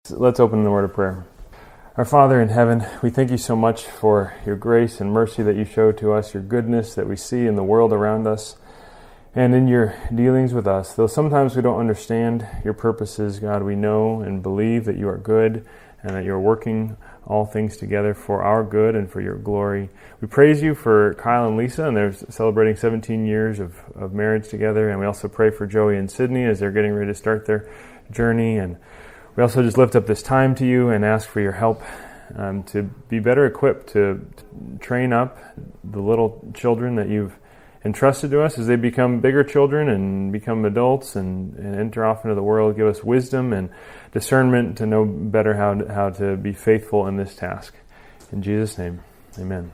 Let's open the word of prayer. Our Father in heaven, we thank you so much for your grace and mercy that you show to us, your goodness that we see in the world around us, and in your dealings with us. Though sometimes we don't understand your purposes, God, we know and believe that you are good and that you're working all things together for our good and for your glory. We praise you for Kyle and Lisa, and they're celebrating 17 years of marriage together, and we also pray for Joey and Sydney as they're getting ready to start their journey, and we also just lift up this time to you and ask for your help to be better equipped to train up the little children that you've entrusted to us as they become bigger children and become adults and enter off into the world. Give us wisdom and discernment to know better how to be faithful in this task. In Jesus' name, amen.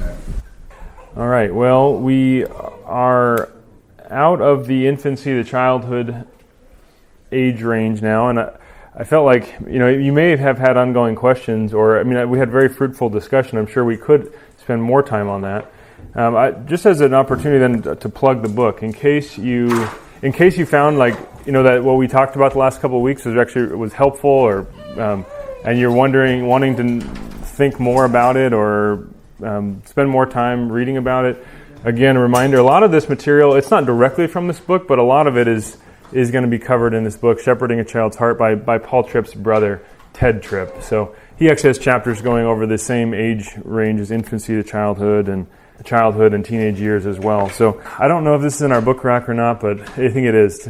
All right, well, we are out of the infancy, the childhood age range now, and I felt like, you may have had ongoing questions, we had very fruitful discussion. I'm sure we could spend more time on that. Just as an opportunity then to plug the book, in case you found that what we talked about the last couple of weeks was helpful, or and you're wanting to think more about it or spend more time reading about it. Again, a reminder: a lot of this material, it's not directly from this book, but a lot of it is going to be covered in this book, Shepherding a Child's Heart, by Paul Tripp's brother, Ted Tripp. So he actually has chapters going over the same age range as infancy to childhood and teenage years as well. So I don't know if this is in our book rack or not, but I think it is.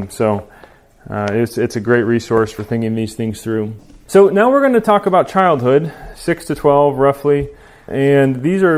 It's a great resource for thinking these things through. So now we're going to talk about childhood, 6 to 12 roughly, and these are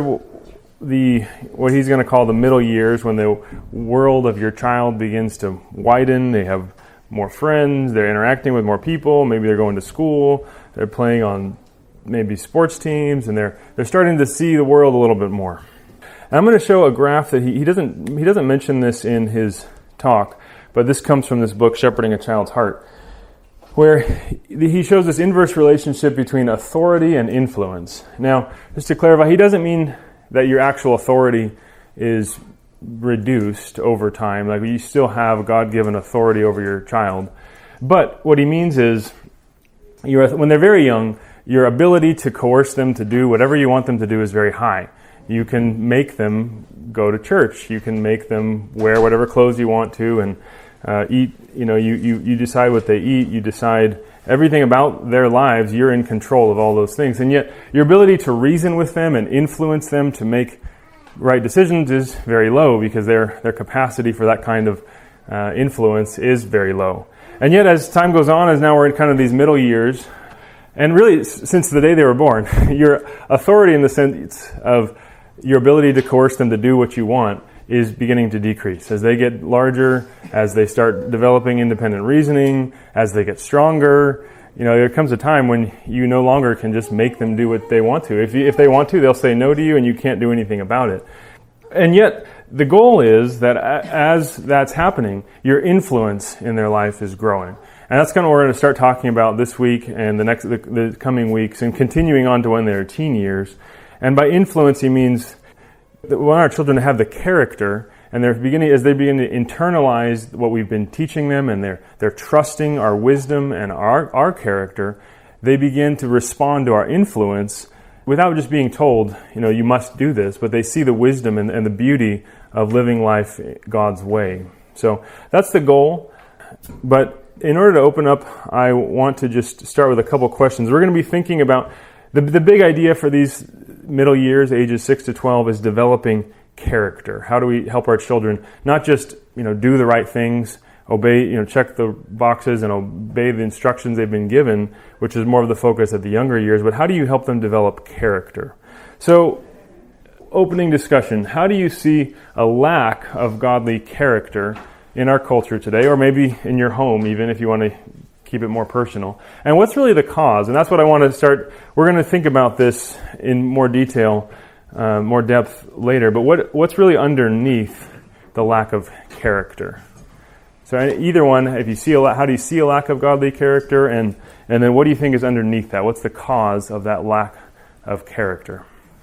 what he's going to call the middle years, when the world of your child begins to widen. They have more friends, they're interacting with more people, maybe they're going to school, they're playing on maybe sports teams, and they're starting to see the world a little bit more. And I'm going to show a graph that he doesn't mention this in his talk, but this comes from this book, Shepherding a Child's Heart, where he shows this inverse relationship between authority and influence. Now, just to clarify, he doesn't mean that your actual authority is reduced over time. Like, you still have God-given authority over your child. But what he means is, when they're very young, your ability to coerce them to do whatever you want them to do is very high. You can make them go to church. You can make them wear whatever clothes you want to and eat. You decide what they eat. You decide everything about their lives. You're in control of all those things. And yet your ability to reason with them and influence them to make right decisions is very low, because their capacity for that kind of influence is very low. And yet as time goes on, as now we're in kind of these middle years, and really since the day they were born, your authority in the sense of your ability to coerce them to do what you want is beginning to decrease. As they get larger, as they start developing independent reasoning, as they get stronger, there comes a time when you no longer can just make them do what they want to. If they want to, they'll say no to you, and you can't do anything about it. And yet, the goal is that as that's happening, your influence in their life is growing. And that's kind of what we're going to start talking about this week and the coming weeks, and continuing on to when they're teen years. And by influence, he means that we want our children to have the character, and as they begin to internalize what we've been teaching them, and they're trusting our wisdom and our character, they begin to respond to our influence without just being told, you must do this, but they see the wisdom and the beauty of living life God's way. So that's the goal. But in order to open up, I want to just start with a couple questions. We're going to be thinking about the big idea for these middle years, ages 6 to 12, is developing character. How do we help our children not just, do the right things, obey, check the boxes and obey the instructions they've been given, which is more of the focus at the younger years, but how do you help them develop character? So, opening discussion, how do you see a lack of godly character in our culture today, or maybe in your home, even if you want to keep it more personal? And what's really the cause? And that's what I want to start. We're going to think about this in more detail, more depth later. But what's really underneath the lack of character? So either one, if you see how do you see a lack of godly character, and then what do you think is underneath that? What's the cause of that lack of character?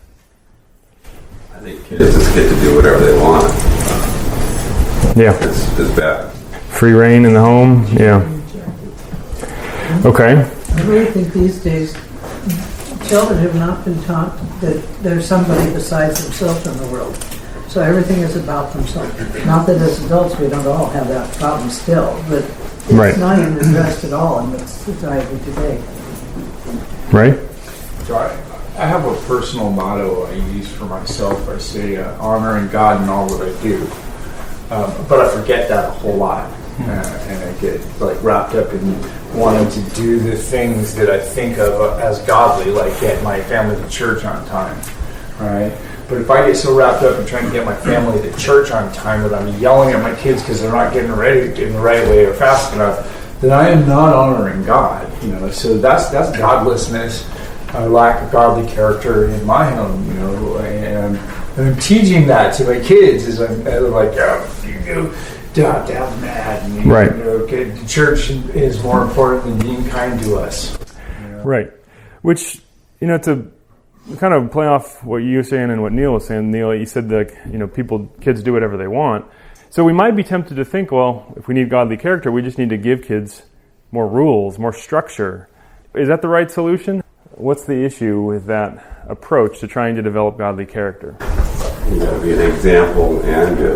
I think kids just get to do whatever they want. Yeah, it's bad. Free reign in the home. Yeah. Okay. I really think these days children have not been taught that there's somebody besides themselves in the world. So everything is about themselves. Not that as adults we don't all have that problem still, but it's not even addressed at all in society today. Right? So I have a personal motto I use for myself. I say, honoring God in all that I do. But I forget that a whole lot. And I get wrapped up in wanting to do the things that I think of as godly, like get my family to church on time, right? But if I get so wrapped up in trying to get my family to church on time that I'm yelling at my kids because they're not getting ready in the right way or fast enough, then I am not honoring God. So that's godlessness, a lack of godly character in my home. And I'm teaching that to my kids as I'm like, you go. Dad's mad. And the church is more important than being kind to us. Right. Which, to kind of play off what you were saying and what Neil was saying, Neil, you said that, kids do whatever they want. So we might be tempted to think, well, if we need godly character, we just need to give kids more rules, more structure. Is that the right solution? What's the issue with that approach to trying to develop godly character? You got to be an example and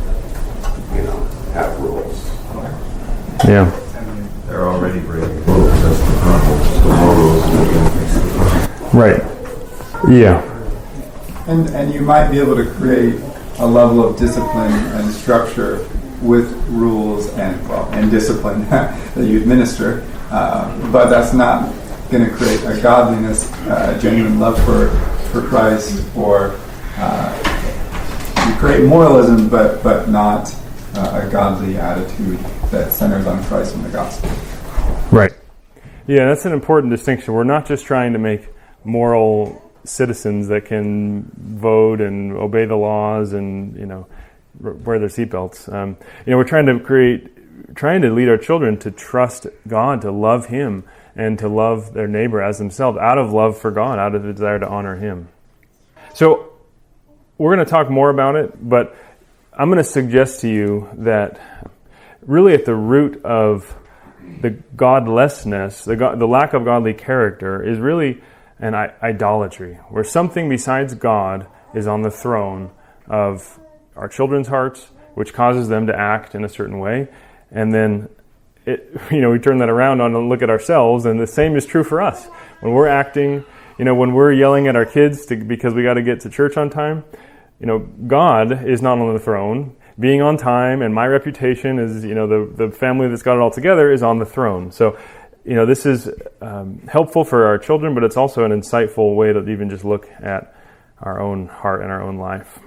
have rules. Yeah. They're already breaking rules. That's the problem. The more rules. Right. Yeah. And you might be able to create a level of discipline and structure with rules and discipline that you administer, but that's not going to create a godliness, a genuine love for Christ, or you create moralism, but not a godly attitude that centers on Christ and the gospel. Right. Yeah, that's an important distinction. We're not just trying to make moral citizens that can vote and obey the laws and wear their seatbelts. We're trying to lead our children to trust God, to love Him, and to love their neighbor as themselves, out of love for God, out of a desire to honor Him. So we're going to talk more about it, but I'm going to suggest to you that really at the root of the godlessness, the lack of godly character, is really an idolatry, where something besides God is on the throne of our children's hearts, which causes them to act in a certain way. And then we turn that around and look at ourselves, and the same is true for us. When we're acting, when we're yelling at our kids because we got to get to church on time, God is not on the throne. Being on time and my reputation is, the family that's got it all together is on the throne. So, this is helpful for our children, but it's also an insightful way to even just look at our own heart and our own life.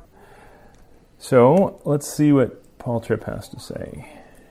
So, let's see what Paul Tripp has to say.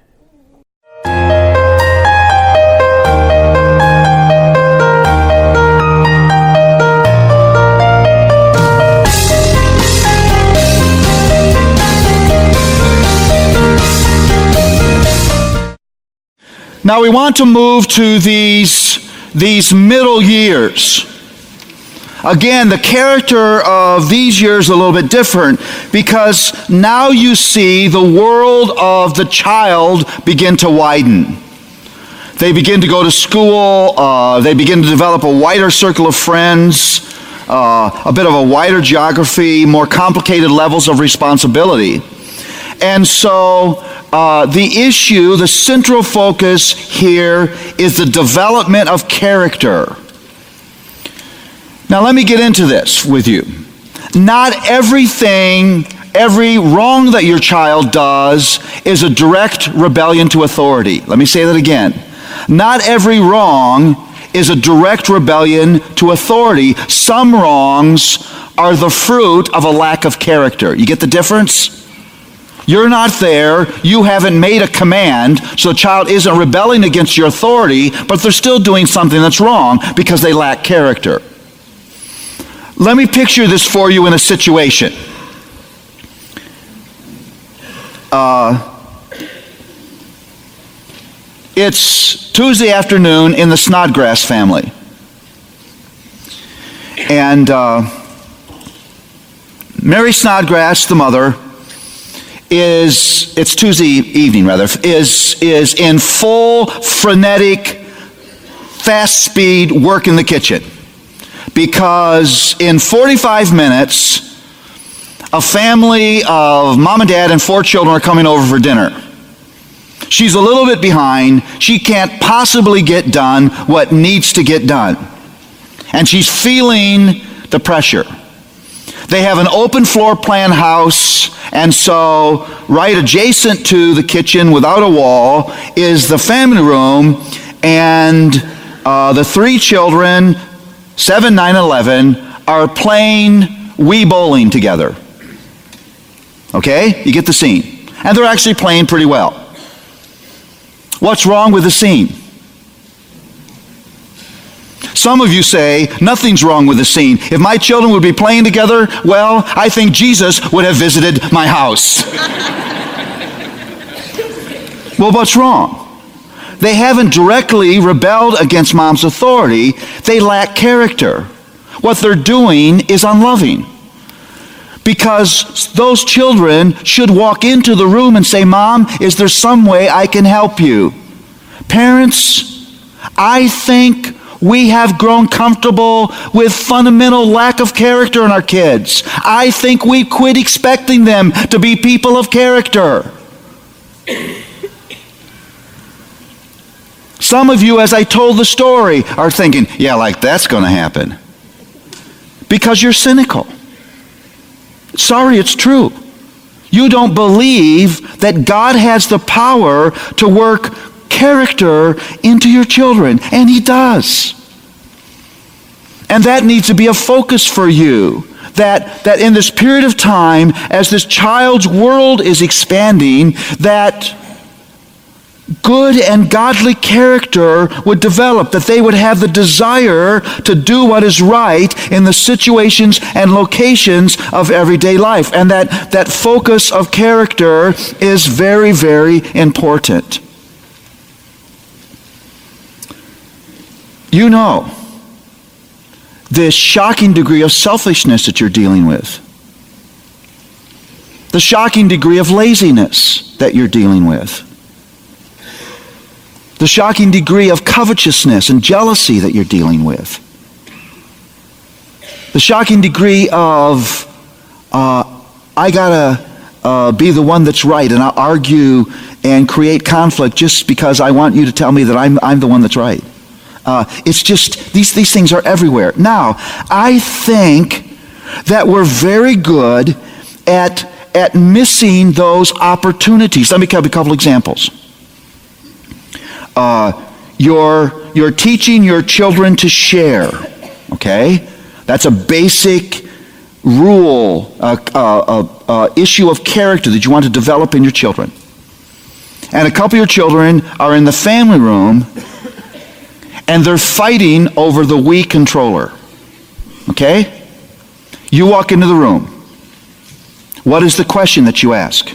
Now we want to move to these middle years. Again, the character of these years is a little bit different because now you see the world of the child begin to widen. They begin to go to school. They begin to develop a wider circle of friends, a bit of a wider geography, more complicated levels of responsibility. And so the central focus here is the development of character. Now let me get into this with you. Not every wrong that your child does is a direct rebellion to authority. Let me say that again. Not every wrong is a direct rebellion to authority. Some wrongs are the fruit of a lack of character. You get the difference? You're not there, you haven't made a command, so the child isn't rebelling against your authority, but they're still doing something that's wrong because they lack character. Let me picture this for you in a situation. It's Tuesday afternoon in the Snodgrass family. And Mary Snodgrass, the mother, it's Tuesday evening rather, is in full frenetic fast speed work in the kitchen. Because in 45 minutes, a family of mom and dad and 4 children are coming over for dinner. She's a little bit behind. She can't possibly get done what needs to get done. And she's feeling the pressure. They have an open floor plan house, and so right adjacent to the kitchen without a wall is the family room, and the 3 children, 7, 9, 11, are playing Wii bowling together. Okay? You get the scene. And they're actually playing pretty well. What's wrong with the scene? Some of you say, nothing's wrong with the scene. If my children would be playing together, well, I think Jesus would have visited my house. Well, what's wrong? They haven't directly rebelled against mom's authority. They lack character. What they're doing is unloving. Because those children should walk into the room and say, Mom, is there some way I can help you? Parents, I think we have grown comfortable with fundamental lack of character in our kids. I think we quit expecting them to be people of character. Some of you, as I told the story, are thinking, yeah, like that's going to happen. Because you're cynical. Sorry, it's true. You don't believe that God has the power to work character into your children, and He does. And that needs to be a focus for you, that in this period of time, as this child's world is expanding, that good and godly character would develop, that they would have the desire to do what is right in the situations and locations of everyday life. And that focus of character is very, very important. You know this shocking degree of selfishness that you're dealing with. The shocking degree of laziness that you're dealing with. The shocking degree of covetousness and jealousy that you're dealing with. The shocking degree of, I gotta be the one that's right, and I'll argue and create conflict just because I want you to tell me that I'm the one that's right. It's just, these things are everywhere. Now, I think that we're very good at missing those opportunities. Let me give you a couple examples. You're teaching your children to share, okay? That's a basic rule, issue of character that you want to develop in your children. And a couple of your children are in the family room, and they're fighting over the Wii controller, okay? You walk into the room. What is the question that you ask?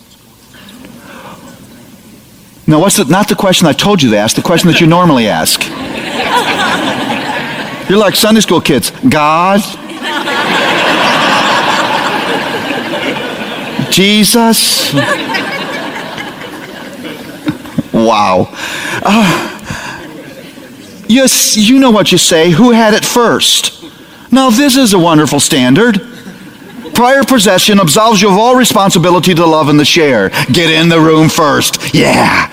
No, not the question I told you to ask, the question that you normally ask. You're like Sunday school kids. God? Jesus? Wow. Yes, you know what you say. Who had it first? Now, this is a wonderful standard. Prior possession absolves you of all responsibility to love and to share. Get in the room first. Yeah.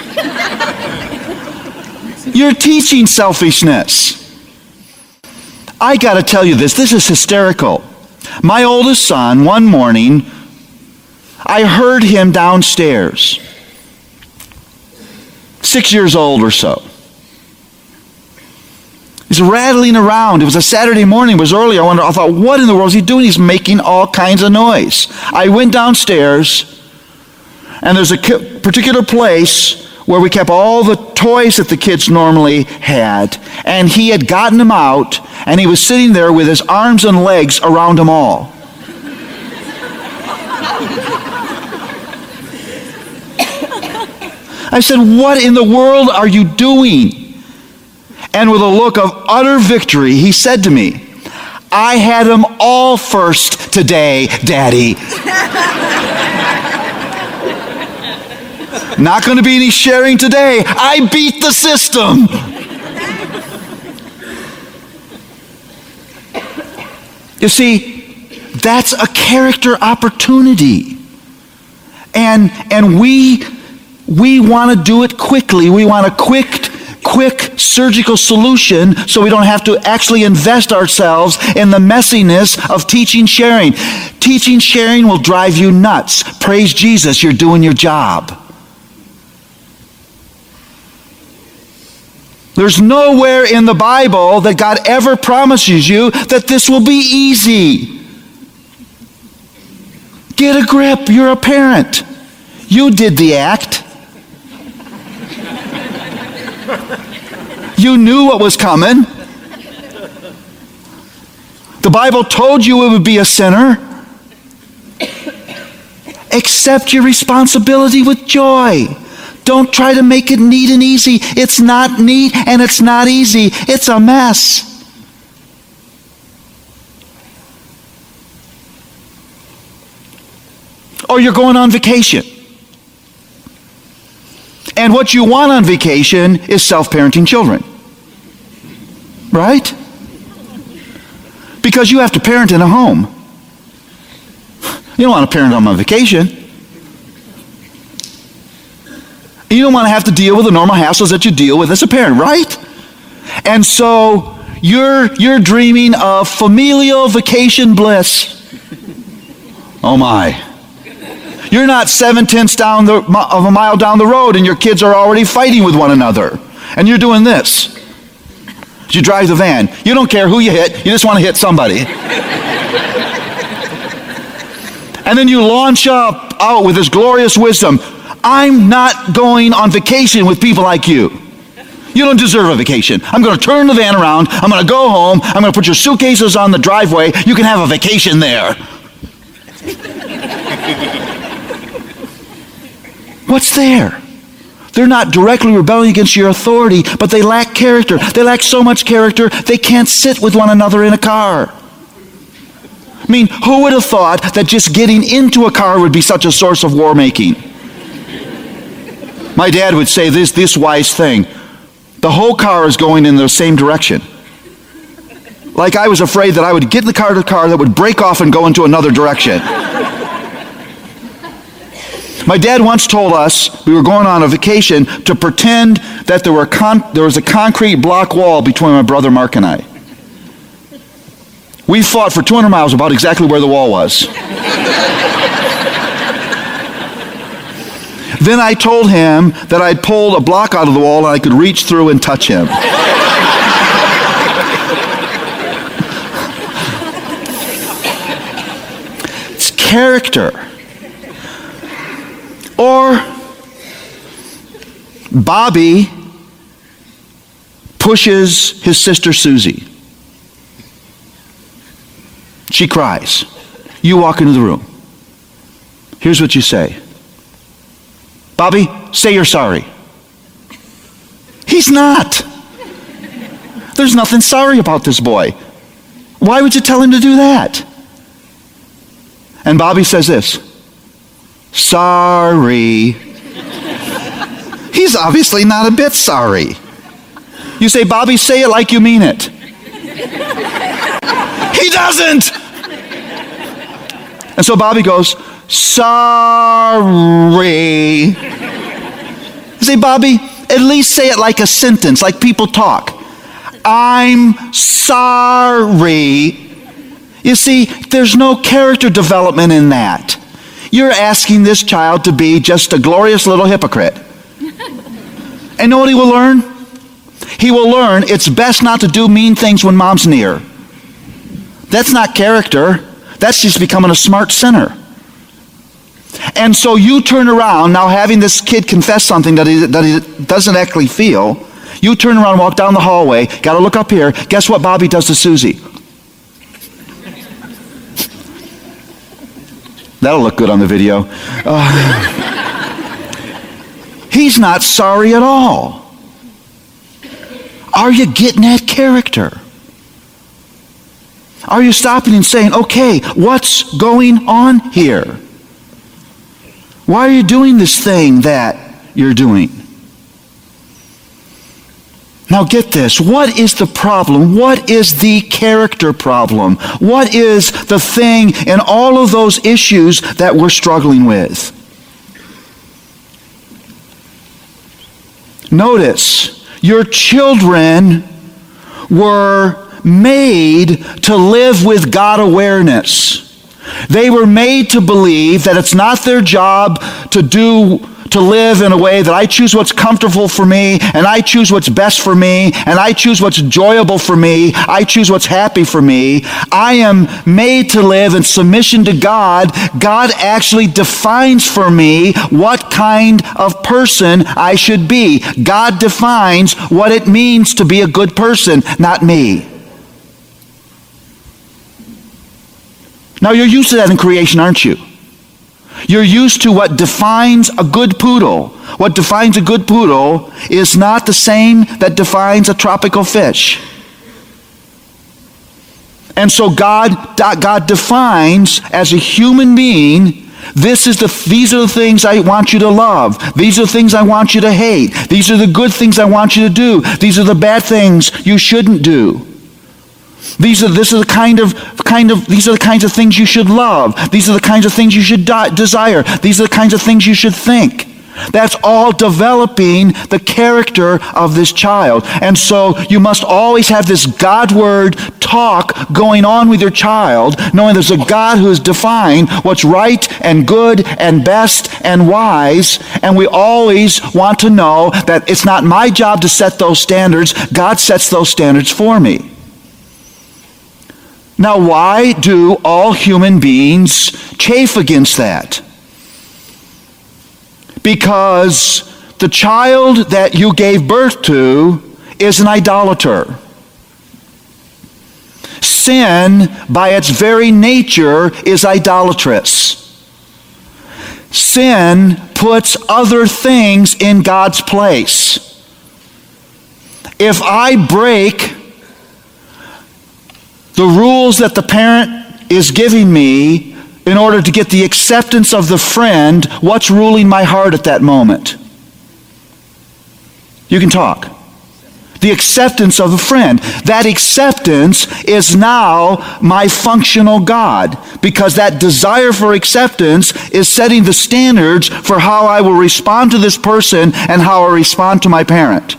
You're teaching selfishness. I got to tell you this is hysterical. My oldest son, one morning, I heard him downstairs, 6 years old or so. He's rattling around. It was a Saturday morning. It was early. I thought, what in the world is he doing? He's making all kinds of noise. I went downstairs, and there's a particular place where we kept all the toys that the kids normally had, and he had gotten them out, and he was sitting there with his arms and legs around them all. I said, what in the world are you doing? And with a look of utter victory, he said to me, I had them all first today, Daddy. Not going to be any sharing today. I beat the system. You see, that's a character opportunity. And we want to do it quickly. We want a quick surgical solution so we don't have to actually invest ourselves in the messiness of teaching sharing. Teaching sharing will drive you nuts. Praise Jesus, you're doing your job. There's nowhere in the Bible that God ever promises you that this will be easy. Get a grip. You're a parent. You did the act. You knew what was coming. The Bible told you it would be a sinner. Accept your responsibility with joy. Don't try to make it neat and easy. It's not neat and it's not easy. It's a mess. Or you're going on vacation. And what you want on vacation is self-parenting children. Right? Because you have to parent in a home. You don't want to parent on vacation. You don't want to have to deal with the normal hassles that you deal with as a parent, right? And so you're dreaming of familial vacation bliss. Oh my. You're not 7/10 of a mile down the road and your kids are already fighting with one another. And you're doing this. You drive the van. You don't care who you hit. You just want to hit somebody. And then you launch out with this glorious wisdom. I'm not going on vacation with people like you. You don't deserve a vacation. I'm going to turn the van around. I'm going to go home. I'm going to put your suitcases on the driveway. You can have a vacation there. What's there? They're not directly rebelling against your authority, but they lack character. They lack so much character, they can't sit with one another in a car. I mean, who would have thought that just getting into a car would be such a source of war making? My dad would say this wise thing. The whole car is going in the same direction. Like I was afraid that I would get in the car that would break off and go into another direction. My dad once told us, we were going on a vacation, to pretend that there was a concrete block wall between my brother Mark and I. We fought for 200 miles about exactly where the wall was. Then I told him that I'd pulled a block out of the wall and I could reach through and touch him. It's character. Or Bobby pushes his sister Susie. She cries. You walk into the room. Here's what you say. Bobby, say you're sorry. He's not. There's nothing sorry about this boy. Why would you tell him to do that? And Bobby says this. Sorry. He's obviously not a bit sorry. You say, Bobby, say it like you mean it. He doesn't. And so Bobby goes, sorry. You say, Bobby, at least say it like a sentence, like people talk. I'm sorry. You see, there's no character development in that. You're asking this child to be just a glorious little hypocrite. And know what he will learn? He will learn it's best not to do mean things when mom's near. That's not character. That's just becoming a smart sinner. And so you turn around, now having this kid confess something that he doesn't actually feel. You turn around, walk down the hallway, got to look up here. Guess what Bobby does to Susie? That'll look good on the video. He's not sorry at all. Are you getting at character? Are you stopping and saying, okay, what's going on here? Why are you doing this thing that you're doing? Now get this. What is the problem? What is the character problem? What is the thing in all of those issues that we're struggling with? Notice, your children were made to live with God awareness. They were made to believe that it's not their job to live in a way that I choose what's comfortable for me, and I choose what's best for me, and I choose what's enjoyable for me, I choose what's happy for me. I am made to live in submission to God. God actually defines for me what kind of person I should be. God defines what it means to be a good person, not me. Now you're used to that in creation, aren't you? You're used to what defines a good poodle. What defines a good poodle is not the same that defines a tropical fish. And so God defines as a human being, these are the things I want you to love. These are the things I want you to hate. These are the good things I want you to do. These are the bad things you shouldn't do. These are the kinds of things you should love. These are the kinds of things you should desire. These are the kinds of things you should think. That's all developing the character of this child. And so you must always have this God-word talk going on with your child, knowing there's a God who has defined what's right and good and best and wise. And we always want to know that it's not my job to set those standards. God sets those standards for me. Now, why do all human beings chafe against that? Because the child that you gave birth to is an idolater. Sin, by its very nature, is idolatrous. Sin puts other things in God's place. If I break the rules that the parent is giving me in order to get the acceptance of the friend, what's ruling my heart at that moment? You can talk. The acceptance of the friend. That acceptance is now my functional God, because that desire for acceptance is setting the standards for how I will respond to this person and how I respond to my parent.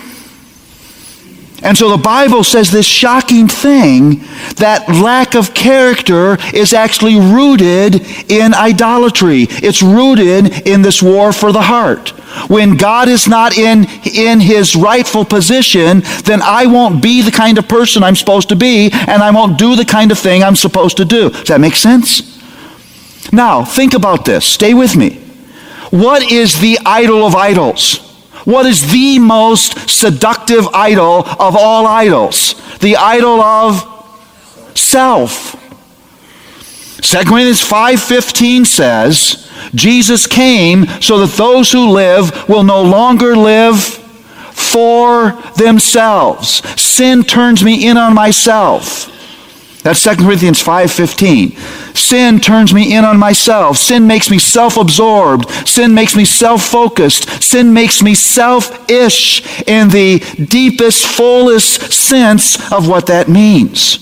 And so the Bible says this shocking thing, that lack of character is actually rooted in idolatry. It's rooted in this war for the heart. When God is not in his rightful position, then I won't be the kind of person I'm supposed to be, and I won't do the kind of thing I'm supposed to do. Does that make sense? Now, think about this. Stay with me. What is the idol of idols? What is the most seductive idol of all idols? The idol of self. 2 Corinthians 5:15 says, Jesus came so that those who live will no longer live for themselves. Sin turns me in on myself. That's 2 Corinthians 5:15. Sin turns me in on myself. Sin makes me self-absorbed. Sin makes me self-focused. Sin makes me selfish in the deepest, fullest sense of what that means.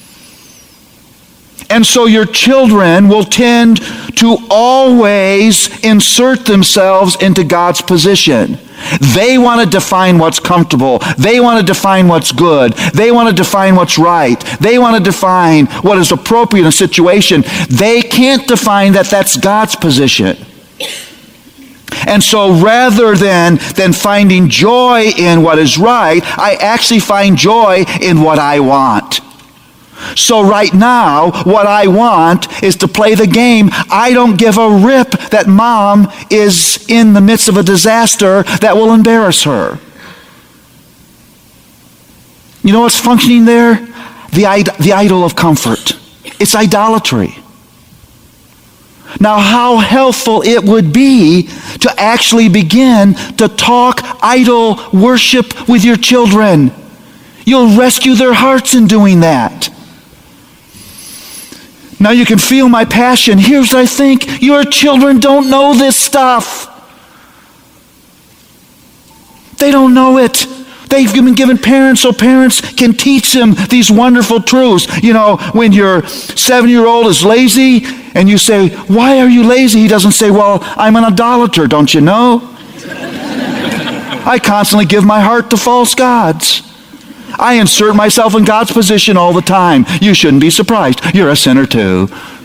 And so your children will tend to always insert themselves into God's position. They want to define what's comfortable. They want to define what's good. They want to define what's right. They want to define what is appropriate in a situation. They can't define that that's God's position. And so rather than finding joy in what is right, I actually find joy in what I want. So right now, what I want is to play the game. I don't give a rip that mom is in the midst of a disaster that will embarrass her. You know what's functioning there? The idol of comfort. It's idolatry. Now, how helpful it would be to actually begin to talk idol worship with your children. You'll rescue their hearts in doing that. Now you can feel my passion. Here's what I think. Your children don't know this stuff. They don't know it. They've been given parents so parents can teach them these wonderful truths. You know, when your 7-year-old is lazy and you say, "Why are you lazy?" He doesn't say, "Well, I'm an idolater, don't you know? I constantly give my heart to false gods. I insert myself in God's position all the time. You shouldn't be surprised. You're a sinner too."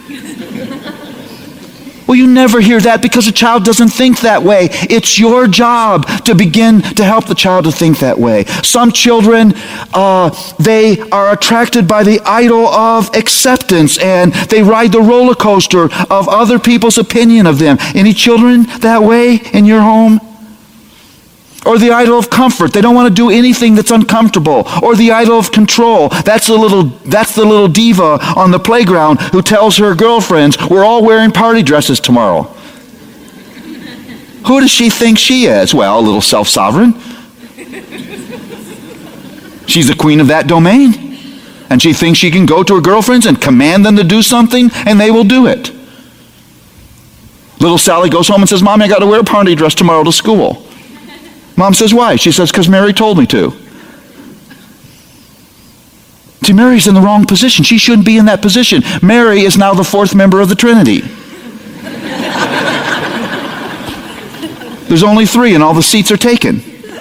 Well, you never hear that because a child doesn't think that way. It's your job to begin to help the child to think that way. Some children, they are attracted by the idol of acceptance, and they ride the roller coaster of other people's opinion of them. Any children that way in your home? Or the idol of comfort. They don't want to do anything that's uncomfortable. Or the idol of control. That's the little diva on the playground who tells her girlfriends, "We're all wearing party dresses tomorrow." Who does she think she is? Well, a little self-sovereign. She's the queen of that domain. And she thinks she can go to her girlfriends and command them to do something, and they will do it. Little Sally goes home and says, "Mommy, I got to wear a party dress tomorrow to school." Mom says, "Why?" She says, "Because Mary told me to." See, Mary's in the wrong position. She shouldn't be in that position. Mary is now the fourth member of the Trinity. There's only 3 and all the seats are taken.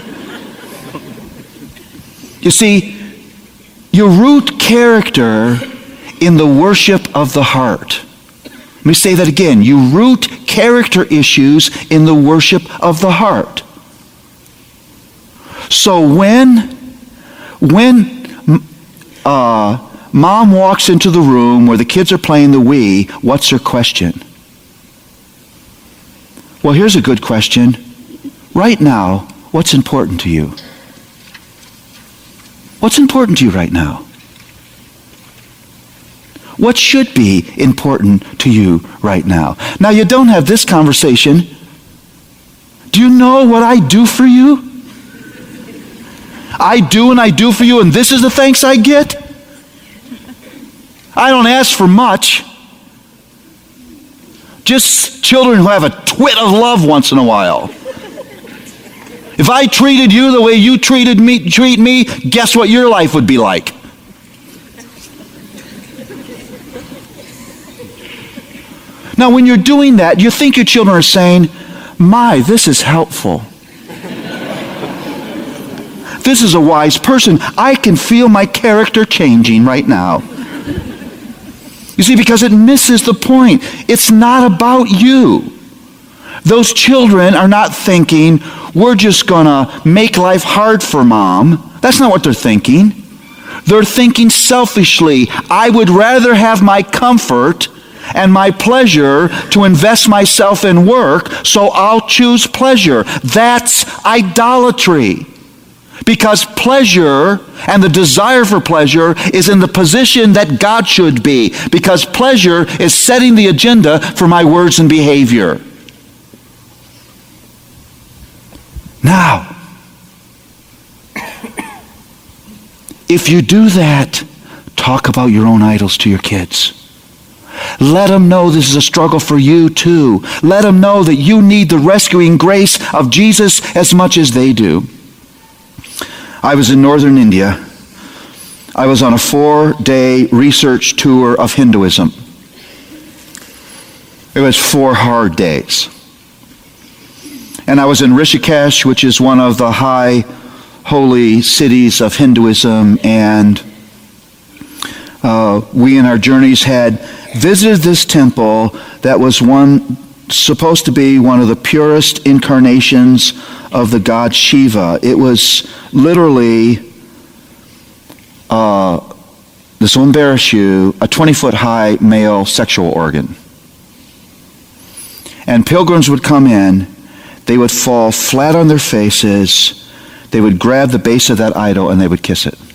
You see, you root character in the worship of the heart. Let me say that again. You root character issues in the worship of the heart. So when mom walks into the room where the kids are playing the Wii, what's her question? Well, here's a good question. Right now, what's important to you? What's important to you right now? What should be important to you right now? Now, you don't have this conversation. Do you know what I do for you? I do and I do for you, and this is the thanks I get? I don't ask for much. Just children who have a twit of love once in a while. If I treated you the way you treat me, guess what your life would be like? Now, when you're doing that, you think your children are saying, "My, this is helpful. This is a wise person. I can feel my character changing right now." You see, because it misses the point. It's not about you. Those children are not thinking, "We're just going to make life hard for Mom." That's not what they're thinking. They're thinking selfishly, "I would rather have my comfort and my pleasure to invest myself in work, so I'll choose pleasure." That's idolatry. Because pleasure and the desire for pleasure is in the position that God should be. Because pleasure is setting the agenda for my words and behavior. Now, if you do that, talk about your own idols to your kids. Let them know this is a struggle for you too. Let them know that you need the rescuing grace of Jesus as much as they do. I was in northern India. I was on a 4-day research tour of Hinduism. It was 4 hard days. And I was in Rishikesh, which is one of the high holy cities of Hinduism, and we in our journeys had visited this temple that was supposed to be one of the purest incarnations of the god Shiva. It was literally, this will embarrass you, a 20-foot high male sexual organ. And pilgrims would come in, they would fall flat on their faces, they would grab the base of that idol and they would kiss it.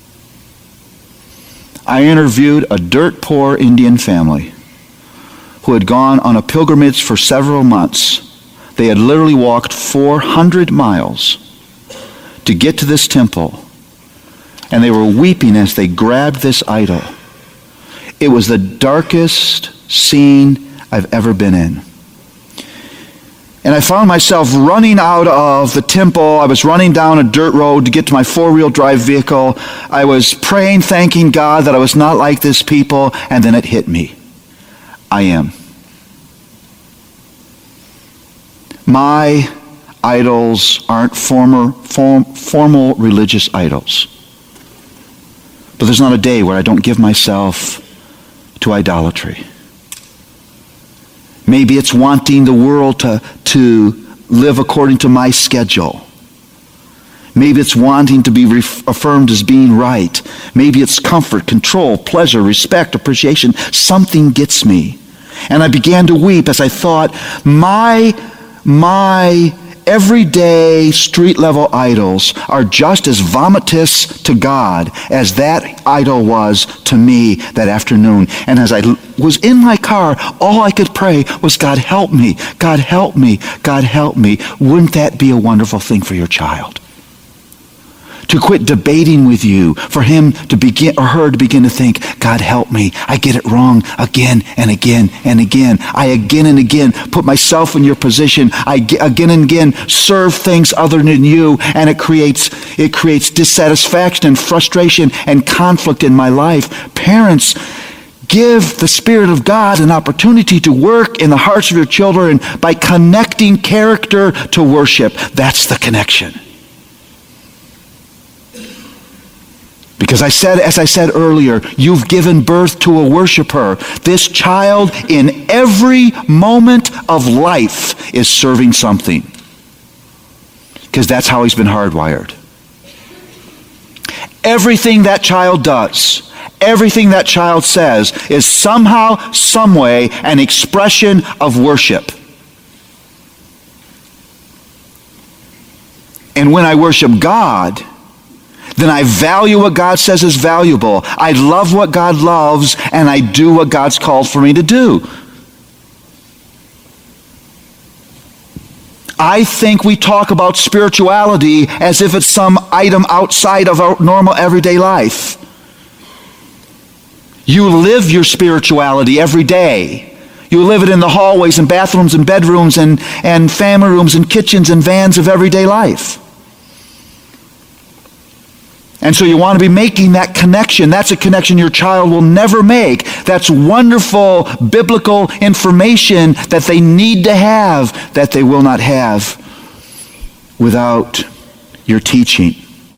I interviewed a dirt poor Indian family who had gone on a pilgrimage for several months. They had literally walked 400 miles to get to this temple, and they were weeping as they grabbed this idol. It was the darkest scene I've ever been in. And I found myself running out of the temple. I was running down a dirt road to get to my four-wheel drive vehicle. I was praying, thanking God that I was not like this people, and then it hit me. I am. My idols aren't formal religious idols. But there's not a day where I don't give myself to idolatry. Maybe it's wanting the world to live according to my schedule. Maybe it's wanting to be affirmed as being right. Maybe it's comfort, control, pleasure, respect, appreciation. Something gets me. And I began to weep as I thought, my everyday street-level idols are just as vomitous to God as that idol was to me that afternoon. And as I was in my car, all I could pray was, God help me, God help me, God help me. Wouldn't that be a wonderful thing for your child? To quit debating with you, for him to begin, or her to begin to think, God help me, I get it wrong again and again and again. I again and again put myself in your position. I again and again serve things other than you, and it creates dissatisfaction and frustration and conflict in my life. Parents, give the Spirit of God an opportunity to work in the hearts of your children by connecting character to worship. That's the connection. Because as I said earlier, you've given birth to a worshiper. This child in every moment of life is serving something. Because that's how he's been hardwired. Everything that child does, everything that child says is somehow, some way, an expression of worship. And when I worship God, then I value what God says is valuable. I love what God loves, and I do what God's called for me to do. I think we talk about spirituality as if it's some item outside of our normal everyday life. You live your spirituality every day. You live it in the hallways and bathrooms and bedrooms and family rooms and kitchens and vans of everyday life. And so you want to be making that connection. That's a connection your child will never make. That's wonderful biblical information that they need to have, that they will not have without your teaching.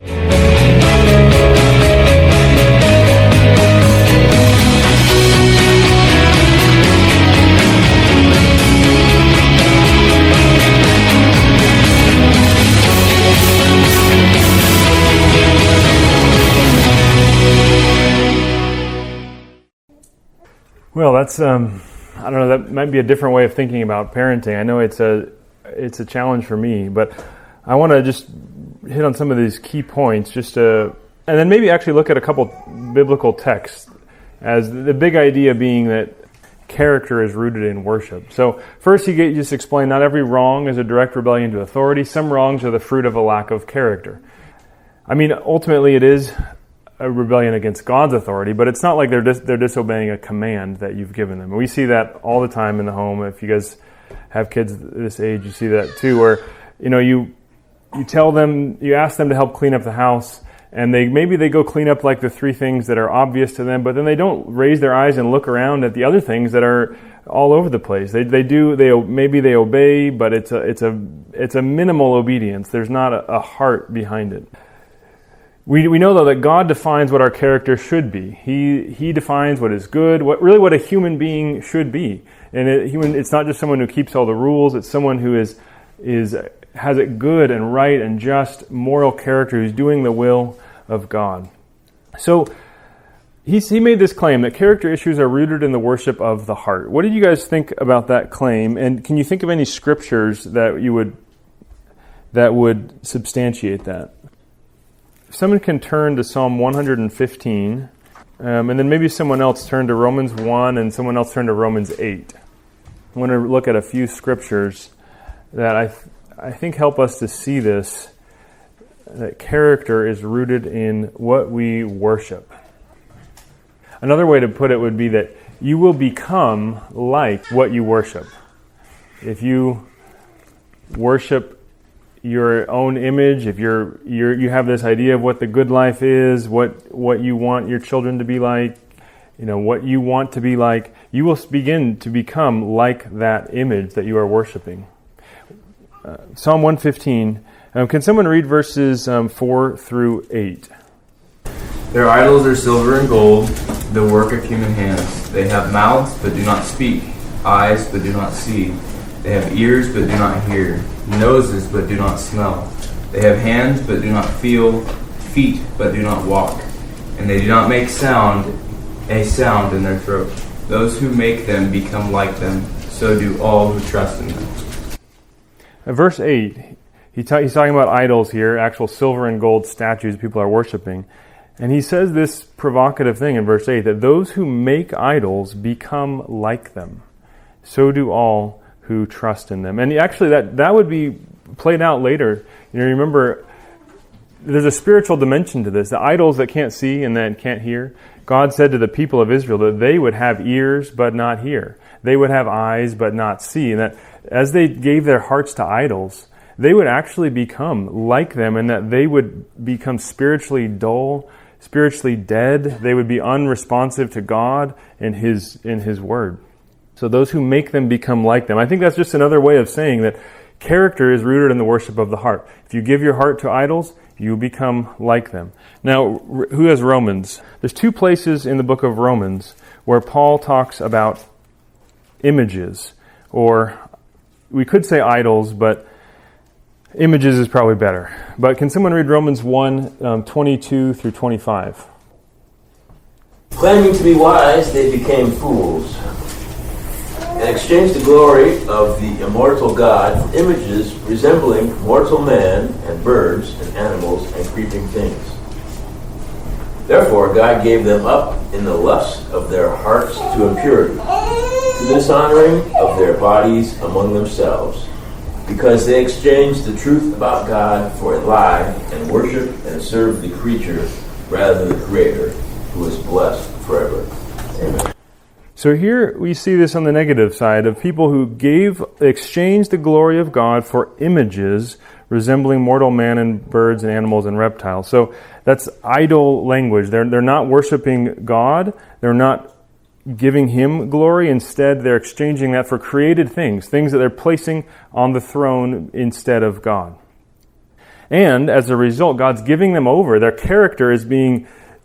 Well, that's I don't know. That might be a different way of thinking about parenting. I know it's a challenge for me, but I want to just hit on some of these key points, and then maybe actually look at a couple biblical texts, as the big idea being that character is rooted in worship. So first, he just explained not every wrong is a direct rebellion to authority. Some wrongs are the fruit of a lack of character. I mean, ultimately, it is a rebellion against God's authority, but it's not like they're disobeying a command that you've given them. We see that all the time in the home. If you guys have kids this age, you see that too, where you tell them, you ask them to help clean up the house, and maybe they go clean up like the three things that are obvious to them, but then they don't raise their eyes and look around at the other things that are all over the place. Maybe they obey, but it's a minimal obedience. There's not a heart behind it. We know, though, that God defines what our character should be. He defines what is good, what a human being should be. And it's not just someone who keeps all the rules. It's someone who has it good and right and just moral character, who's doing the will of God. So he made this claim that character issues are rooted in the worship of the heart. What did you guys think about that claim? And can you think of any scriptures that would substantiate that? Someone can turn to Psalm 115, and then maybe someone else turn to Romans 1, and someone else turn to Romans 8. I want to look at a few scriptures that I think help us to see this, that character is rooted in what we worship. Another way to put it would be that you will become like what you worship. If you worship your own image, if you have this idea of what the good life is, what you want your children to be like, what you want to be like, you will begin to become like that image that you are worshiping. Psalm 115. Can someone read verses 4 through 8? Their idols are silver and gold, the work of human hands. They have mouths, but do not speak, eyes, but do not see. They have ears, but do not hear, noses, but do not smell. They have hands, but do not feel, feet, but do not walk. And they do not make a sound in their throat. Those who make them become like them, so do all who trust in them. Verse 8, he's talking about idols here, actual silver and gold statues people are worshiping. And he says this provocative thing in verse 8, that those who make idols become like them. So do all who trust in them. And actually that would be played out later. Remember, there's a spiritual dimension to this. The idols that can't see and that can't hear, God said to the people of Israel that they would have ears but not hear. They would have eyes but not see. And that as they gave their hearts to idols, they would actually become like them, and that they would become spiritually dull, spiritually dead. They would be unresponsive to God and His Word. So those who make them become like them. I think that's just another way of saying that character is rooted in the worship of the heart. If you give your heart to idols, you become like them. Now, who has Romans? There's 2 places in the book of Romans where Paul talks about images, or we could say idols, but images is probably better. But can someone read Romans 1, 22 through 25? Claiming to be wise, they became fools, and exchanged the glory of the immortal God for images resembling mortal man and birds and animals and creeping things. Therefore God gave them up in the lust of their hearts to impurity, to dishonoring of their bodies among themselves, because they exchanged the truth about God for a lie, and worshiped and served the creature rather than the Creator, who is blessed forever. Amen. So here we see this on the negative side of people who exchanged the glory of God for images resembling mortal man and birds and animals and reptiles. So that's idol language. They're not worshiping God. They're not giving Him glory. Instead, they're exchanging that for created things that they're placing on the throne instead of God. And as a result, God's giving them over. Their character is being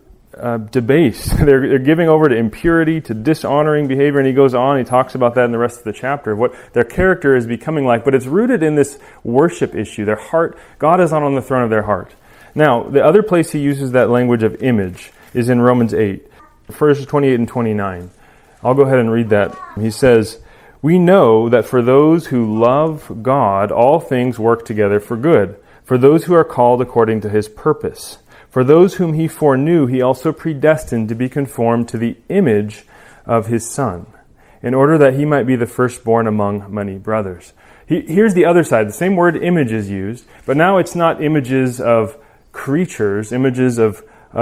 debased. They're giving over to impurity, to dishonoring behavior, and he goes on, he talks about that in the rest of the chapter, of what their character is becoming like, but it's rooted in this worship issue. Their heart, God is not on the throne of their heart. Now, the other place he uses that language of image is in Romans 8, verses 28 and 29. I'll go ahead and read that. He says, "We know that for those who love God, all things work together for good, for those who are called according to His purpose. For those whom He foreknew, He also predestined to be conformed to the image of His Son, in order that He might be the firstborn among many brothers." Here's the other side. The same word image is used, but now it's not images of creatures, images of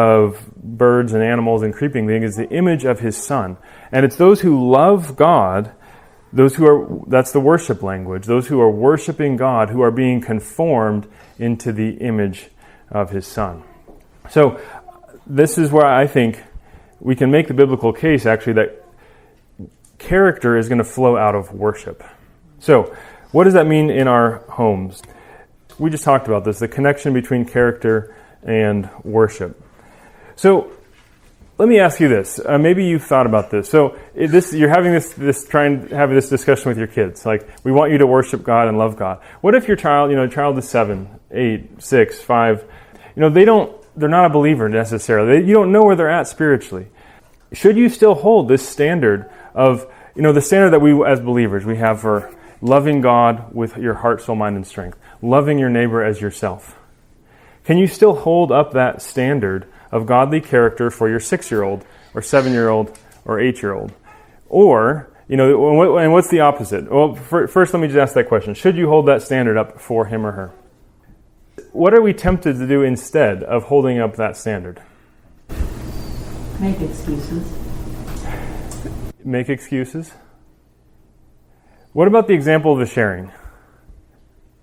birds and animals and creeping things. It's the image of His Son. And it's those who love God, that's the worship language, those who are worshiping God, who are being conformed into the image of His Son. So this is where I think we can make the biblical case, actually, that character is going to flow out of worship. So what does that mean in our homes? We just talked about this, the connection between character and worship. So let me ask you this. Maybe you've thought about this. So you're having trying to have this discussion with your kids. Like, we want you to worship God and love God. What if your child is 7, 8, 6, 5, they're not a believer necessarily. You don't know where they're at spiritually. Should you still hold this standard of, the standard that we as believers, we have for loving God with your heart, soul, mind, and strength, loving your neighbor as yourself? Can you still hold up that standard of godly character for your 6-year-old or 7-year-old or 8-year-old? Or, and what's the opposite? Well, first let me just ask that question. Should you hold that standard up for him or her? What are we tempted to do instead of holding up that standard? Make excuses. Make excuses? What about the example of the sharing?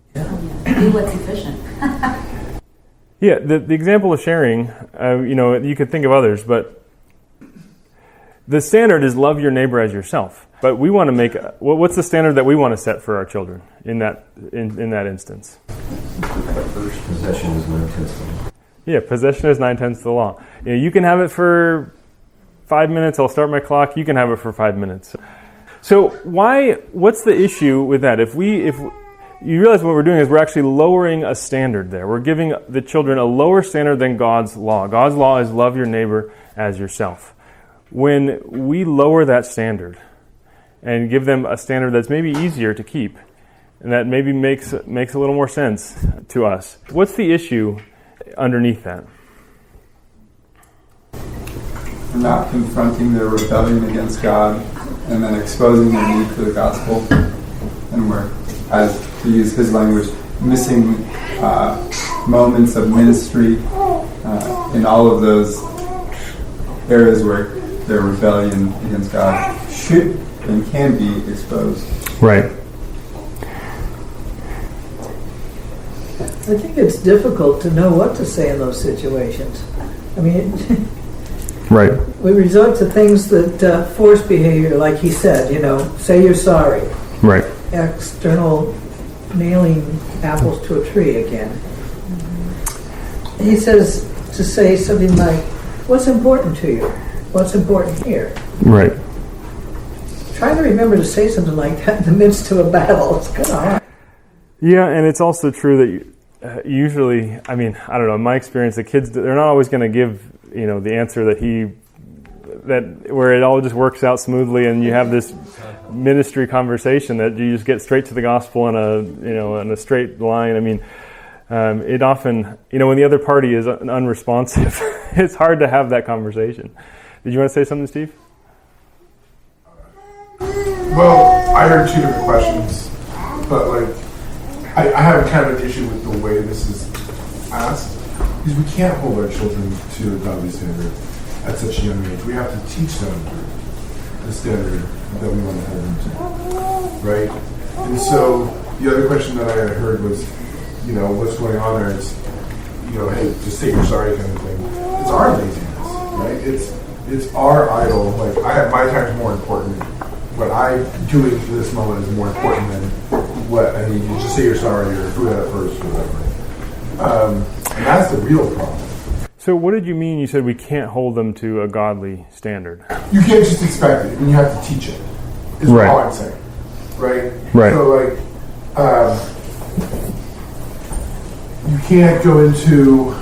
Do what's efficient. Yeah, the example of sharing, you could think of others, but the standard is love your neighbor as yourself. But we want to make, what's the standard that we want to set for our children in that instance? First possession is 9/10 the law. Yeah, possession is 9/10 the law. You can have it for 5 minutes, I'll start my clock, you can have it for 5 minutes. So what's the issue with that? If you realize what we're doing is we're actually lowering a standard there. We're giving the children a lower standard than God's law. God's law is love your neighbor as yourself. When we lower that standard and give them a standard that's maybe easier to keep and that maybe makes a little more sense to us, what's the issue underneath that? We're not confronting their rebellion against God and then exposing their need for the gospel. And we're, as to use his language, missing moments of ministry in all of those areas where their rebellion against God should and can be exposed. Right. I think it's difficult to know what to say in those situations. I mean, Right. we resort to things that force behavior, like he said, say you're sorry. Right. External nailing apples to a tree again. He says to say something like, what's important to you? What's important here? Right. Trying to remember to say something like that in the midst of a battle, it's kind of hard. Yeah, and it's also true that usually, I don't know, in my experience, the kids, they're not always going to give, the answer where it all just works out smoothly and you have this ministry conversation that you just get straight to the gospel in a straight line. It often, when the other party is unresponsive, it's hard to have that conversation. Did you want to say something, Steve? Well, I heard two different questions, but I have kind of an issue with the way this is asked, because we can't hold our children to a godly standard at such a young age. We have to teach them the standard that we want to hold them to, right? And so the other question that I had heard was, what's going on there is, hey, just say you're sorry kind of thing. It's our laziness, right? It's our idol. My time's more important. What I'm doing for this moment is more important than what you just say you're sorry or who had it first or whatever. And that's the real problem. So what did you mean? You said we can't hold them to a godly standard. You can't just expect it, and you have to teach it. Is Right. all I'm saying, right? Right. So you can't go into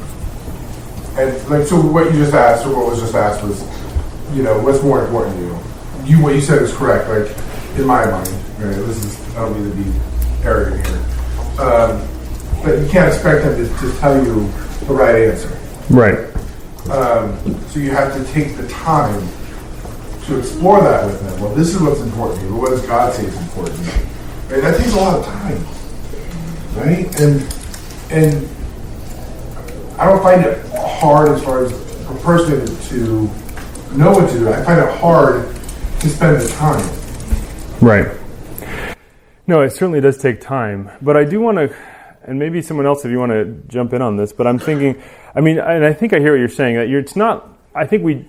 so what you just asked, or what was just asked was, what's more important to you? What you said is correct. In my mind, right? I don't mean to be arrogant here, but you can't expect them to tell you the right answer. Right. So you have to take the time to explore that with them. Well, this is what's important to you. What does God say is important to you? Right? That takes a lot of time, right? And I don't find it hard as far as a person to know what to do. I find it hard to spend the time. Right. No, it certainly does take time. But I do want to, and maybe someone else if you want to jump in on this, but I'm thinking, and I think I hear what you're saying, that it's not, I think we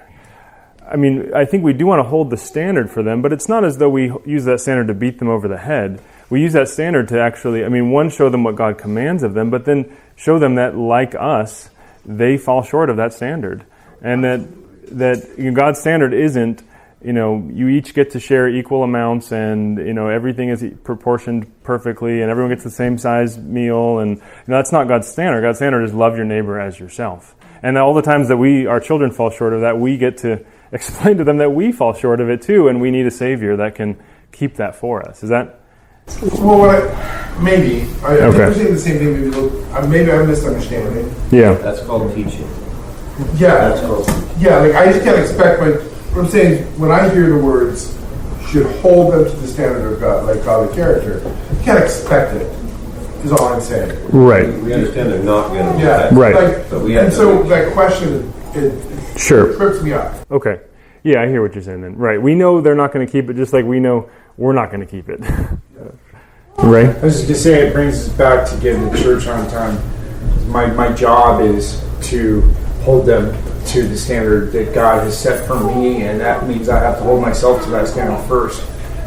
do want to hold the standard for them, but it's not as though we use that standard to beat them over the head. We use that standard to actually, one, show them what God commands of them, but then show them that, like us, they fall short of that standard. And that God's standard isn't, you each get to share equal amounts and, everything is proportioned perfectly and everyone gets the same size meal. And that's not God's standard. God's standard is love your neighbor as yourself. And all the times that our children fall short of that, we get to explain to them that we fall short of it too, and we need a Savior that can keep that for us. Is that? Well, maybe. I think Okay. we're saying the same thing. Maybe I'm misunderstanding. Yeah. That's called teaching. Yeah. That's called teaching. Yeah, I just can't expect, what I'm saying is, when I hear the words, should hold them to the standard of God, like godly character, you can't expect it, is all I'm saying. Right. We understand they're not going to do Yeah. that. Right. But we have and to so make that question, it Sure. trips me up. Okay. Yeah, I hear what you're saying then. Right. We know they're not going to keep it, just like we know we're not going to keep it. Right. I was just going to say, it brings us back to getting to church on time. My job is to hold them to the standard that God has set for me, and that means I have to hold myself to that standard first.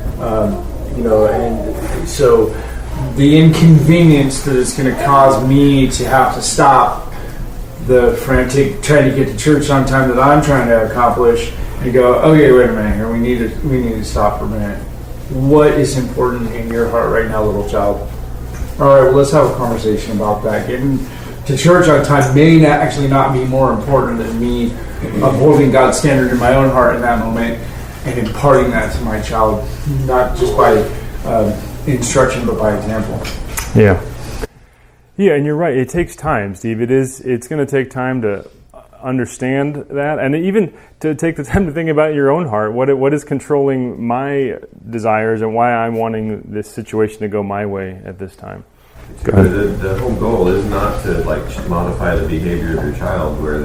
And so the inconvenience that it's going to cause me to have to stop the frantic trying to get to church on time that I'm trying to accomplish, and go, okay, wait a minute here, we need to stop for a minute. What is important in your heart right now, little child? All right, well, let's have a conversation about that. Getting to church on time may actually not be more important than me upholding God's standard in my own heart in that moment and imparting that to my child, not just by instruction, but by example. Yeah. Yeah, and you're right. It takes time, Steve. It's going to take time to understand that, and even to take the time to think about your own heart. What is controlling my desires and why I'm wanting this situation to go my way at this time? Go ahead. The whole goal is not to modify the behavior of your child, where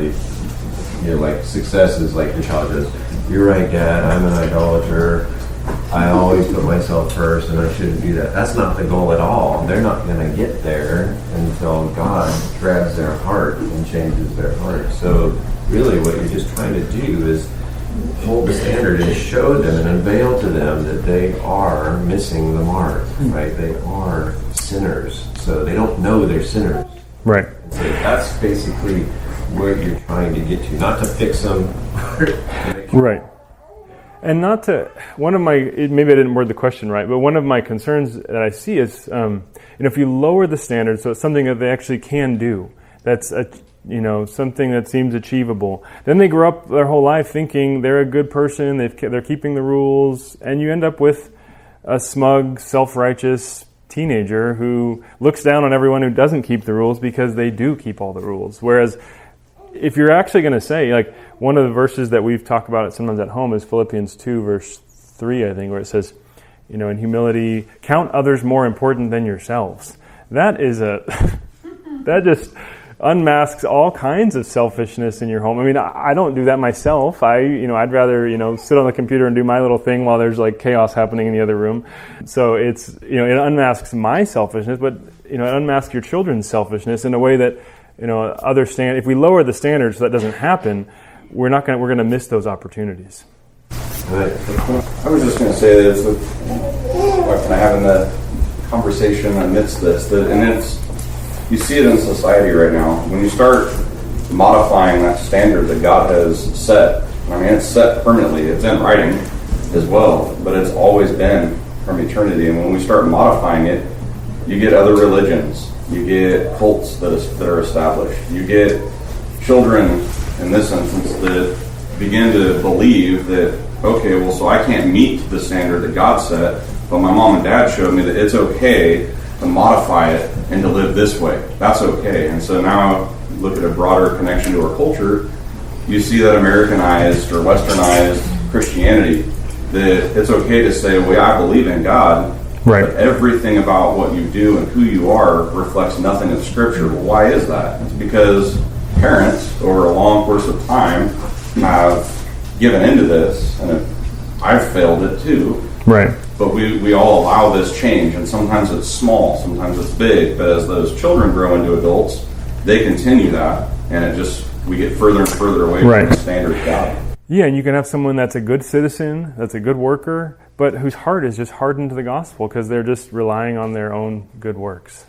success is like your child goes, "You're right, Dad. I'm an idolater. I always put myself first, and I shouldn't do that." That's not the goal at all. They're not going to get there until God grabs their heart and changes their heart. So really what you're just trying to do is hold the standard and show them and unveil to them that they are missing the mark, right? They are sinners. So they don't know they're sinners. Right. So that's basically where you're trying to get to, not to fix them. Right. And not to, maybe I didn't word the question right, but one of my concerns that I see is, if you lower the standard, so it's something that they actually can do, that's something that seems achievable, then they grow up their whole life thinking they're a good person, they're keeping the rules, and you end up with a smug, self-righteous teenager who looks down on everyone who doesn't keep the rules because they do keep all the rules. Whereas if you're actually going to say, one of the verses that we've talked about sometimes at home is Philippians 2, verse 3, I think, where it says, in humility, count others more important than yourselves. That just unmasks all kinds of selfishness in your home. I mean, I don't do that myself. I'd rather, sit on the computer and do my little thing while there's chaos happening in the other room. So it's, it unmasks my selfishness, but, it unmasks your children's selfishness in a way that, if we lower the standards so that doesn't happen, we're going to miss those opportunities. I was just going to say that it's having the conversation amidst this, you see it in society right now. When you start modifying that standard that God has set, it's set permanently, it's in writing as well, but it's always been from eternity. And when we start modifying it, you get other religions, you get cults that are established, you get children in this instance that begin to believe that, okay, well, so I can't meet the standard that God set, but my mom and dad showed me that it's okay to modify it and to live this way. That's okay. And so now look at a broader connection to our culture, you see that Americanized or Westernized Christianity, that it's okay to say, well, I believe in God, right, but everything about what you do and who you are reflects nothing of Scripture. Well, why is that? It's because parents, over a long course of time, have given into this, and I've failed it too. Right. But we all allow this change, and sometimes it's small, sometimes it's big, but as those children grow into adults, they continue that, and we get further and further away from the standard of God. Yeah, and you can have someone that's a good citizen, that's a good worker, but whose heart is just hardened to the gospel because they're just relying on their own good works.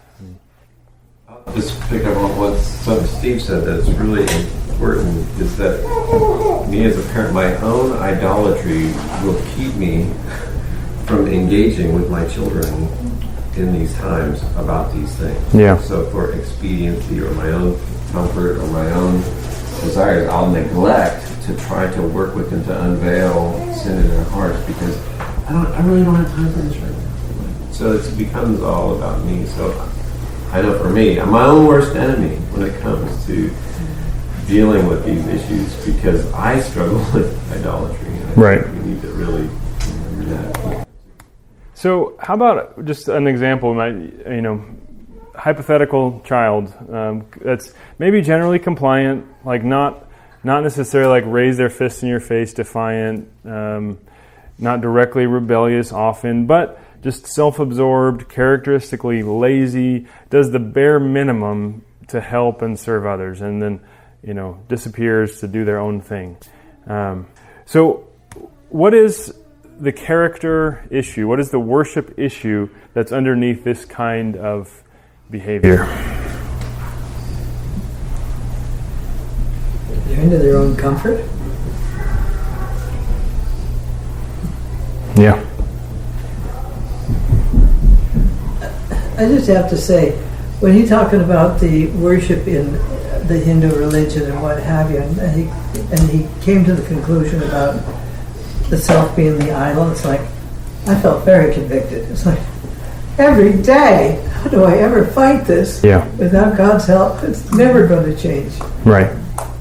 I'll just pick up on what Steve said that's really important, is that me as a parent, my own idolatry will keep me from engaging with my children in these times about these things. Yeah. So for expediency or my own comfort or my own desires, I'll neglect to try to work with them to unveil sin in their hearts because I really don't have time for this right now. So it becomes all about me. So I know for me, I'm my own worst enemy when it comes to dealing with these issues because I struggle with idolatry. And I think we need to really remember that. So how about just an example, hypothetical child that's maybe generally compliant, not necessarily raise their fists in your face, defiant, not directly rebellious often, but just self-absorbed, characteristically lazy, does the bare minimum to help and serve others, and then, disappears to do their own thing. So what is the character issue? What is the worship issue that's underneath this kind of behavior? They're into their own comfort. Yeah. I just have to say, when you're talking about the worship in the Hindu religion and what have you, and he came to the conclusion about the self being the idol, it's like, I felt very convicted. It's like, every day, how do I ever fight this? Yeah. Without God's help, it's never going to change. Right.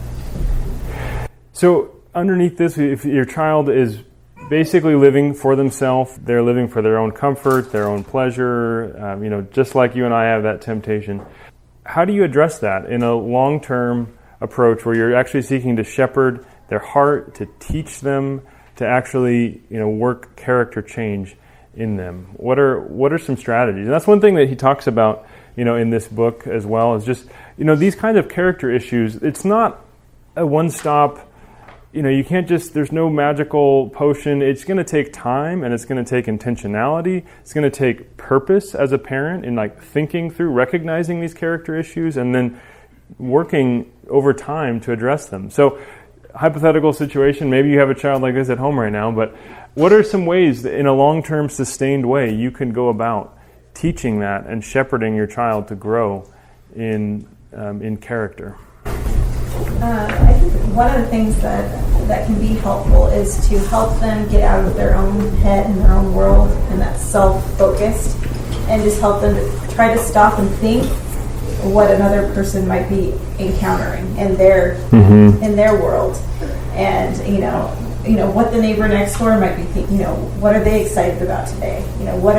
So underneath this, if your child is basically living for themselves, they're living for their own comfort, their own pleasure, just like you and I have that temptation. How do you address that in a long-term approach where you're actually seeking to shepherd their heart, to teach them, to actually, work character change in them? What are some strategies? And that's one thing that he talks about, in this book as well, is just, these kind of character issues. It's not a one-stop. You can't just, there's no magical potion. It's going to take time, and it's going to take intentionality. It's going to take purpose as a parent in thinking through, recognizing these character issues, and then working over time to address them. So, hypothetical situation, maybe you have a child like this at home right now, but what are some ways that in a long-term sustained way you can go about teaching that and shepherding your child to grow in character? I think one of the things that can be helpful is to help them get out of their own head and their own world and that self-focused, and just help them to try to stop and think what another person might be encountering in their world, and what the neighbor next door might be thinking. What are they excited about today? What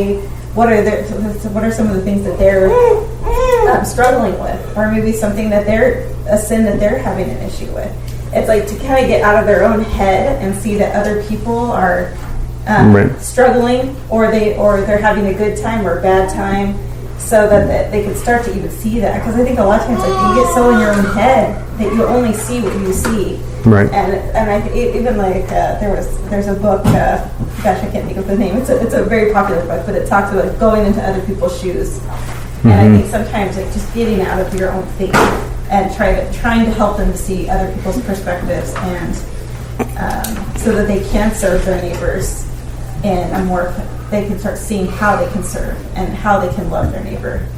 are some of the things that they're struggling with, or maybe something that a sin that they're having an issue with. It's like to kind of get out of their own head and see that other people are struggling, or they're having a good time or a bad time, so that they can start to even see that. Because I think a lot of times, you get so in your own head that you only see what you see. Right. And I even there's a book. Gosh, I can't think of the name. It's a very popular book, but it talks about going into other people's shoes. And I think sometimes just getting out of your own thinking and trying to help them to see other people's perspectives, and so that they can serve their neighbors in a more, they can start seeing how they can serve and how they can love their neighbor.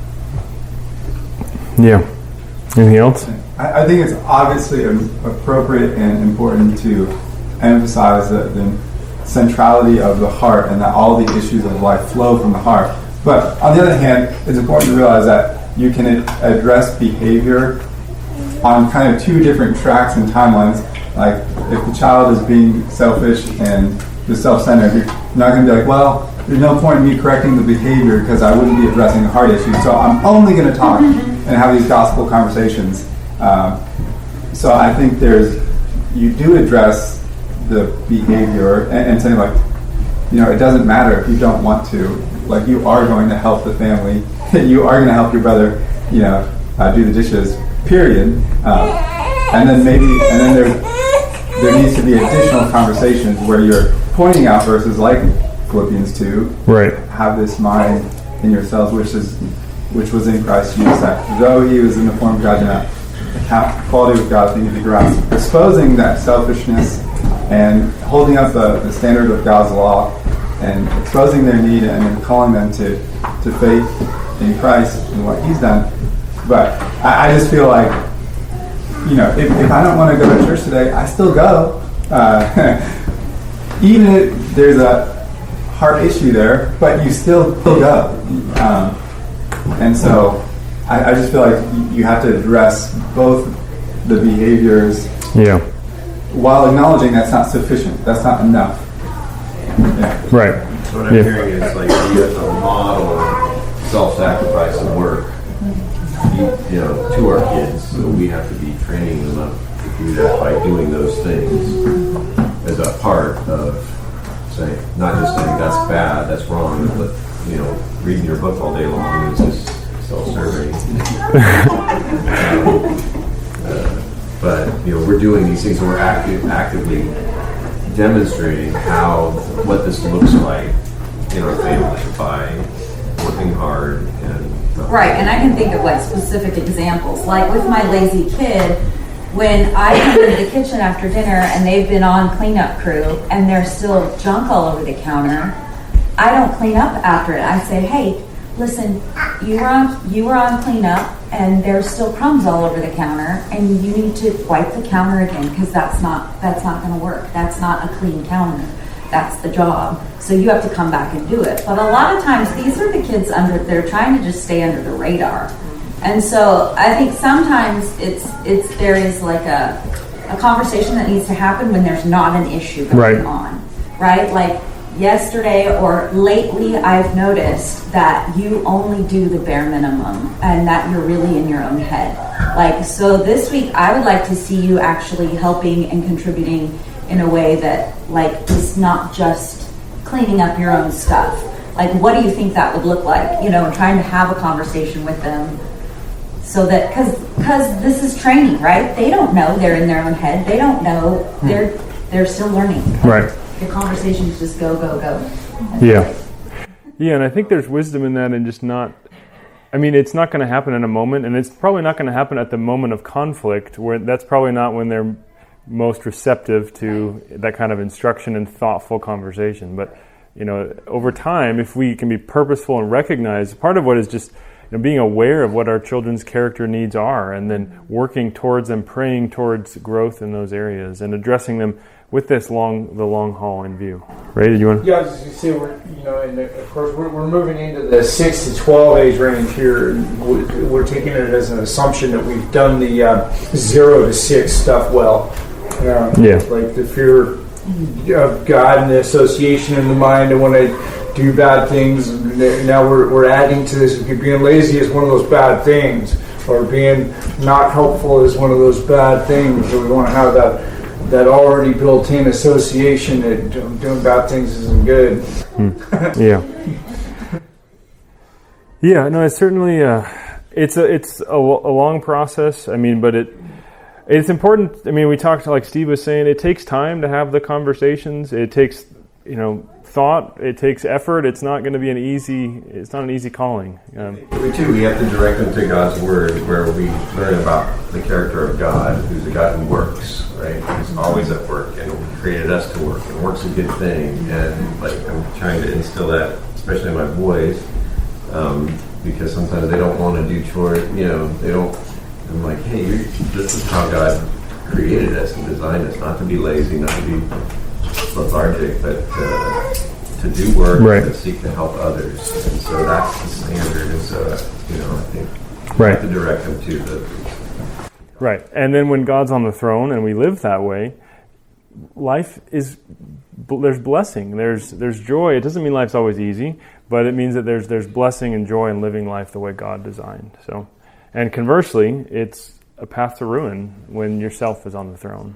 Yeah. Anything else? I think it's obviously appropriate and important to emphasize the centrality of the heart, and that all the issues of life flow from the heart. But on the other hand, it's important to realize that you can address behavior on kind of two different tracks and timelines. Like, if the child is being selfish and just self-centered, you're not going to be like, well, there's no point in me correcting the behavior because I wouldn't be addressing the heart issue. So I'm only going to talk and have these gospel conversations. So I think you do address the behavior and say, like, it doesn't matter if you don't want to. Like, you are going to help the family. You are going to help your brother, do the dishes, period. And then there needs to be additional conversations where you're pointing out verses like Philippians 2. Right. Have this mind in yourselves, which was in Christ Jesus, that though he was in the form of God, did not have equality with God thing to be grasped. Exposing that selfishness and holding up the standard of God's law, and exposing their need and then calling them to faith in Christ and what he's done. But I just feel like, if I don't want to go to church today, I still go. Even if there's a heart issue there, but you still go. And so I just feel like you have to address both the behaviors while acknowledging that's not sufficient. That's not enough. Yeah. Right. So what I'm hearing is like you have to model self-sacrifice and work, to our kids. So we have to be training them up to do that by doing those things as a part of saying. Not just saying that's bad, that's wrong, but reading your book all day long is just self-serving. But we're doing these things, and we're actively demonstrating what this looks like in our family by working hard and right. And I can think of like specific examples, like with my lazy kid. When I come into the kitchen after dinner and they've been on cleanup crew and there's still junk all over the counter, I don't clean up after it. I say, hey, listen, you were on cleanup and there's still crumbs all over the counter and you need to wipe the counter again because that's not going to work. That's not a clean counter. That's the job. So you have to come back and do it. But a lot of times these are the kids they're trying to just stay under the radar. And so I think sometimes there is like a conversation that needs to happen when there's not an issue going on, right? Like yesterday or lately, I've noticed that you only do the bare minimum and that you're really in your own head. Like, so this week, I would like to see you actually helping and contributing in a way that like is not just cleaning up your own stuff. Like, what do you think that would look like? And trying to have a conversation with them. So that, because this is training, right? They don't know they're in their own head. They don't know they're still learning. Right. The conversations just go. Yeah, and I think there's wisdom in that, and just not. I mean, it's not going to happen in a moment, and it's probably not going to happen at the moment of conflict. Where that's probably not when they're most receptive to that kind of instruction and thoughtful conversation. But over time, if we can be purposeful and recognize, part of what is just being aware of what our children's character needs are, and then working towards them, praying towards growth in those areas, and addressing them with the long haul in view. Ray, did you want? Yeah, I was just going to say, and of course we're moving into the 6 to 12 age range here. And we're taking it as an assumption that we've done the 0 to 6 stuff well. Like the fear of God and the association in the mind and when I do bad things. Now we're adding to this. Being lazy is one of those bad things, or being not helpful is one of those bad things. So we want to have that already built-in association that doing bad things isn't good. Yeah, no, it's certainly it's a long process. I mean, but it's important. I mean, we talked, like Steve was saying, it takes time to have the conversations. It takes thought. It takes effort. It's not going to be an easy calling. We have to direct them to God's Word, where we learn about the character of God, who's a God who works, right? He's always at work, and created us to work, and work's a good thing. And I'm trying to instill that, especially in my boys, because sometimes they don't want to do chores. They don't. I'm like, hey, this is how God created us and designed us, not to be lazy, not to be lethargic, but to do work and seek to help others. And so that's the standard. And so, I think we have to direct them to the... Right. And then when God's on the throne and we live that way, there's blessing, there's joy. It doesn't mean life's always easy, but it means that there's blessing and joy in living life the way God designed. So, and conversely, it's a path to ruin when yourself is on the throne.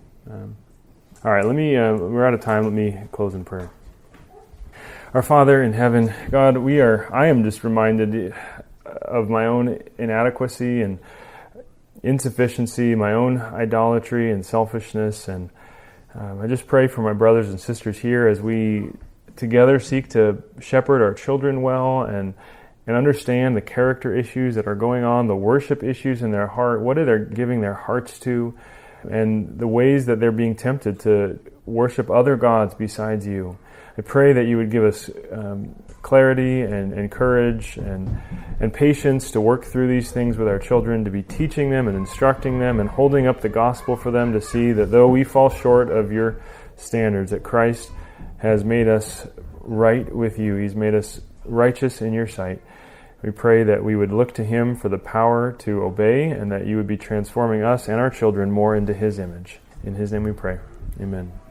All right, we're out of time. Let me close in prayer. Our Father in heaven, God, I am just reminded of my own inadequacy and insufficiency, my own idolatry and selfishness, and I just pray for my brothers and sisters here as we together seek to shepherd our children well and understand the character issues that are going on, the worship issues in their heart, what are they giving their hearts to, and the ways that they're being tempted to worship other gods besides you. I pray that you would give us clarity and courage and patience to work through these things with our children, to be teaching them and instructing them and holding up the gospel for them to see that though we fall short of your standards, that Christ has made us right with you. He's made us righteous in your sight. We pray that we would look to him for the power to obey, and that you would be transforming us and our children more into his image. In his name we pray. Amen.